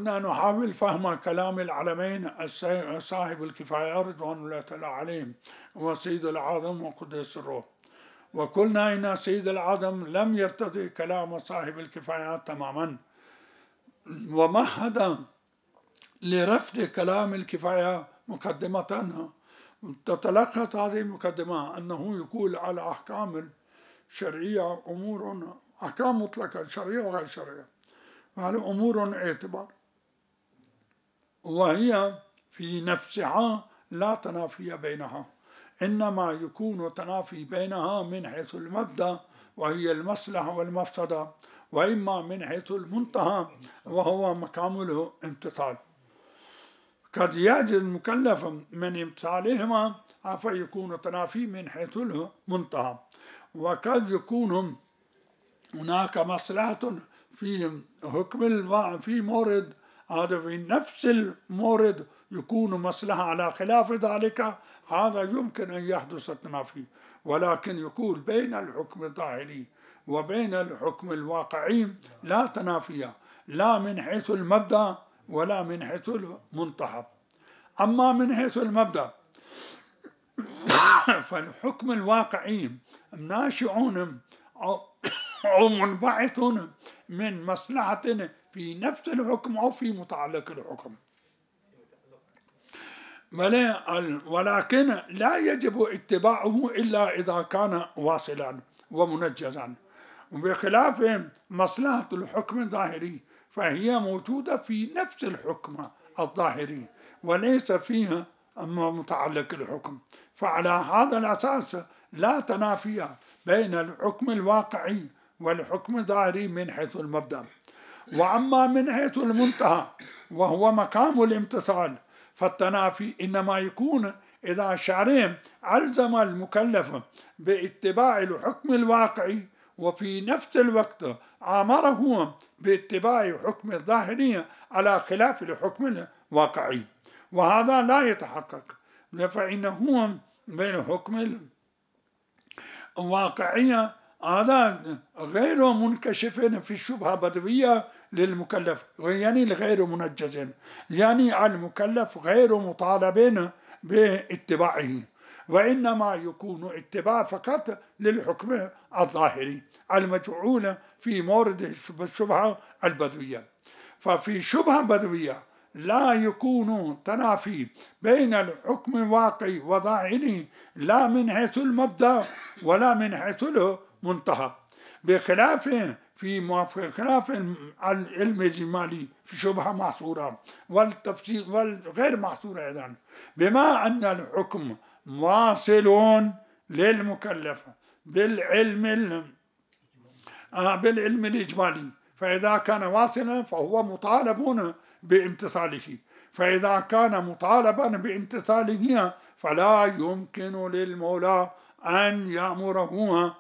كنا نحاول فهم كلام العلمين صاحب الكفاية رضوان الله تعالى عليهم وسيد العظم وقدس الروح، وقلنا إن سيد العظم لم يرتضي كلام صاحب الكفايات تماما، ومهد لرفض كلام الكفاية مقدمة تتلخص هذه المقدمة أنه يقول على أحكام الشرعية أمور، أحكام مطلقة شرعية وغير شرعية، وهذه أمور اعتبار، وهي في نفسها لا تنافي بينها، إنما يكون تنافي بينها من حيث المبدأ وهي المصلحة والمفسدة، وإما من حيث المنتهى وهو مقام الامتثال. قد يعجز المكلف من امتثالهما فيكون تنافي من حيث المنتهى، وقد يكون هناك مصلحة في حكم في مورد، هذا في نفس المورد يكون مصلحة على خلاف ذلك، هذا يمكن أن يحدث التنافي، ولكن يقول بين الحكم الظاهري وبين الحكم الواقعي لا تنافي، لا من حيث المبدأ ولا من حيث المنتهى. أما من حيث المبدأ فالحكم الواقعي ناشئون أو منبعث من مصلحة في نفس الحكم أو في متعلق الحكم، ولكن لا يجب اتباعه إلا إذا كان واصلا ومنجزا، بخلاف مصلحة الحكم الظاهري فهي موجودة في نفس الحكم الظاهري وليس فيها متعلق الحكم، فعلى هذا الأساس لا تنافي بين الحكم الواقعي والحكم الظاهري من حيث المبدأ. وأما من حيث المنتهى وهو مقام الامتثال فالتنافي إنما يكون إذا الشرع ألزم المكلف باتباع الحكم الواقعي وفي نفس الوقت أمره باتباع حكم الظاهري على خلاف الحكم الواقعي، وهذا لا يتحقق، فإنه بين الحكم الواقعي هذا غير منكشف في الشبهة بدوية للمكلف، يعني غير منجز، يعني المكلف غير مطالب باتباعه، وإنما يكون اتباع فقط للحكم الظاهري المجعول في مورد الشبهة البدوية. ففي شبهة بدوية لا يكون تنافي بين الحكم الواقعي وظاهره لا من حيث المبدأ ولا من حيث المنتهى، بخلاف خلاف العلم الإجمالي في شبهة محصورة والتفسير والغير محصورة أيضا، بما أن الحكم واصل للمكلف بالعلم الإجمالي، فإذا كان واصلا فهو مطالب بامتثاله، فإذا كان مطالبا بامتثاله فلا يمكن للمولى أن يأمره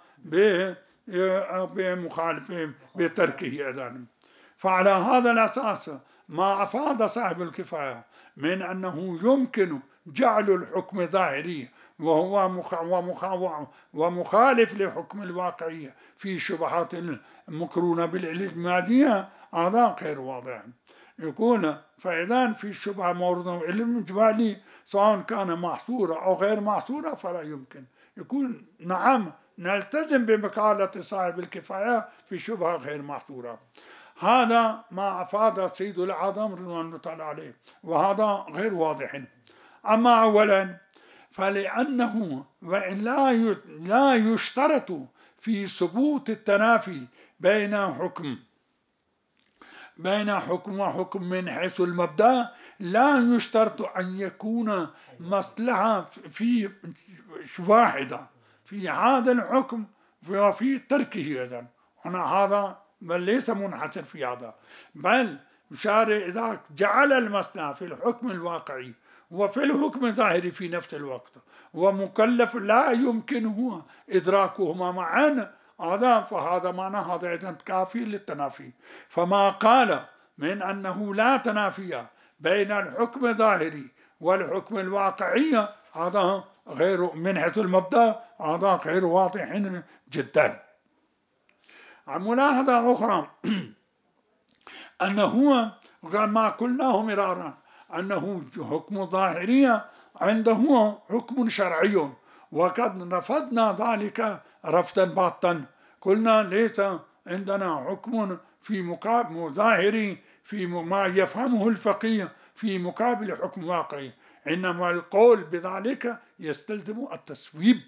بمخالفه بتركه أيضا. فعلى هذا الأساس ما أفاد صاحب الكفاية من أنه يمكن جعل الحكم ظاهري وهو ومخالف لحكم الواقعية في شبهات المقرونة بالإجمالية، هذا غير واضح. يقول فإذا في الشبهة مورد الإجمالي سواء كان محصورة أو غير محصورة فلا يمكن. يقول نعم نلتزم بمقالة صاحب الكفاية في شبهة غير محصورة. هذا ما أفاد سيد العظم رضوان الله تعالى عليه، وهذا غير واضح. أما أولا فلأنه وإن لا يشترط في ثبوت التنافي بين حكم وحكم من حيث المبدأ، لا يشترط أن يكون مصلحة في واحدة في هذا الحكم وفي تركه أيضا. هنا هذا بل ليس منحصر في هذا، بل الشارع إذا جعل المصلحة في الحكم الواقعي وفي الحكم الظاهري في نفس الوقت ومكلف لا يمكنه إدراكهما معا، فهذا معنى هذا أيضا كافي للتنافي. فما قال من أنه لا تنافي بين الحكم الظاهري والحكم الواقعي هذا غير من حيث المبدأ، هذا غير واضح جدا. ملاحظة أخرى أنه وقال ما قلناه مرارا أنه حكم ظاهرية عنده حكم شرعي، وقد رفضنا ذلك رفضا باطا. قلنا ليس عندنا حكم في مقابل ظاهري في ما يفهمه الفقيه في مقابل حكم واقعي، إنما القول بذلك يستلزم التسويب،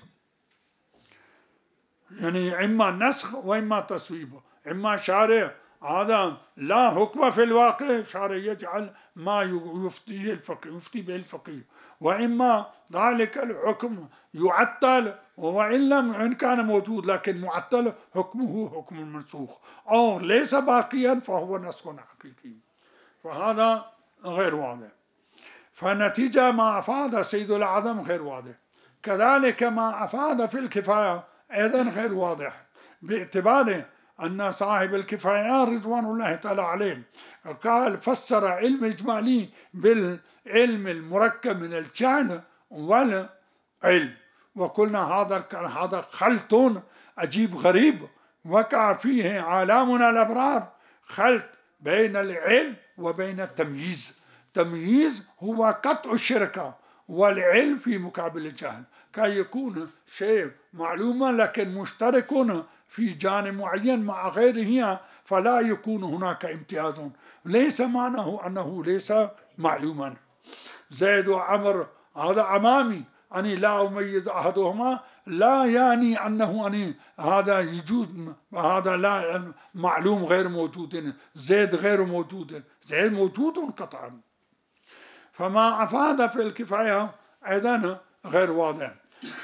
يعني إما نسخ وإما تسويب. إما شارع هذا لا حكم في الواقع، شارع يجعل ما يفتي به الفقيه، وإما ذلك الحكم يعطل، وإن لم إن كان موجود لكن معطل حكمه حكم منسوخ، أو ليس باقيا فهو نسخ حقيقي، فهذا غير واضح. فنتيجة ما أفاد سيد الأعظم غير واضح، كذلك ما أفاد في الكفاية أيضا غير واضح، باعتبار أن صاحب الكفاية رضوان الله تعالى عليه قال فسر علم إجمالي بالعلم المركب من الجهل والعلم، وقلنا هذا خلط عجيب غريب وقع فيه عالمنا الأبرار، خلط بين العلم وبين التمييز. التمييز هو قطع الشركة، والعلم في مقابل الجهل، كي يكون شيء معلوما لكن مشترك في جانب معين مع غيره، فلا يكون هناك امتياز، ليس معناه أنه ليس معلوما. زيد وعمر هذا أمامي، أني لا أميز أحدهما، لا يعني أنه أني هذا يجوز وهذا لا معلوم غير موجود، زيد غير موجود، زيد موجود قطعا. فما أفاد في الكفاية أيضا غير واضح،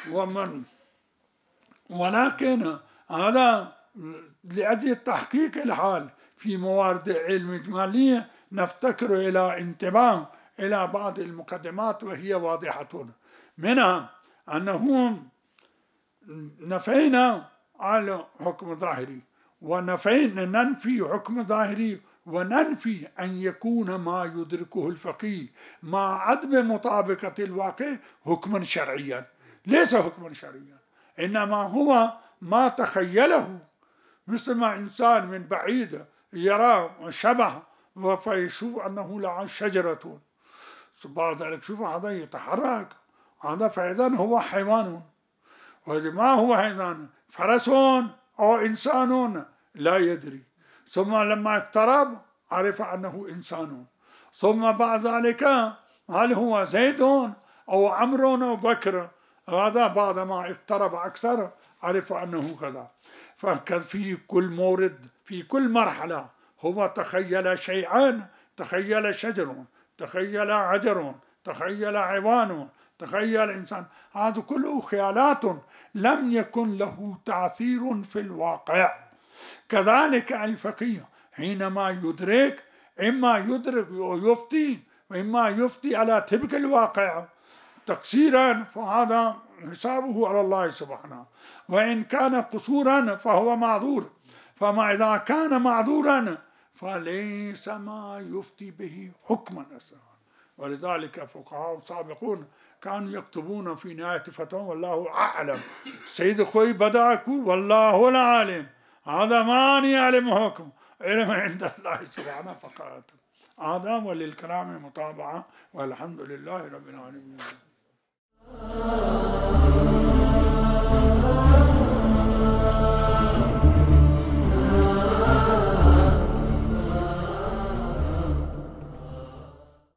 ولكن هذا لأجل تحقيق الحال في موارد العلم الإجمالية نفتكر إلى انتباه إلى بعض المقدمات وهي واضحة، منها أنه نفينا على حكم ظاهري، ننفي حكم ظاهري، وننفي أن يكون ما يدركه الفقيه مع عدم مطابقة الواقع حكما شرعيا، ليس حكما شرعيا، إنما هو ما تخيله، مثل ما إنسان من بعيد يرى شبه فيشوف أنه لعن شجرة، بعد ذلك شوف هذا يتحرك، هذا فإذا هو حيوان، وإذا ما هو حيوان فرس أو إنسان لا يدري، ثم لما اقترب عرف أنه إنسان، ثم بعد ذلك هل هو زيد أو عمرو أو بكر، هذا بعد ما اقترب أكثر عرف أنه كذا. ففي كل مورد في كل مرحلة هو تخيل شيئا، تخيل شجر، تخيل عجر، تخيل عوان، تخيل إنسان، هذا كله خيالات لم يكن له تأثير في الواقع. كذلك الفقيه حينما يدرك إما يدرك ويفتي، وإما يفتي على طبق الواقع تقصيرا فهذا حسابه على الله سبحانه، وإن كان قصورا فهو معذور، فما إذا كان معذورا فليس ما يفتي به حكما أصلا. ولذلك فقهاء سابقون كانوا يكتبون في نهاية فتوى والله أعلم، سيد خوي بدأكو والله العالم، هذا ما يعلم حكم، علم عند الله سبحانه فقط. هذا وللكلام متابعة، والحمد لله رب العالمين.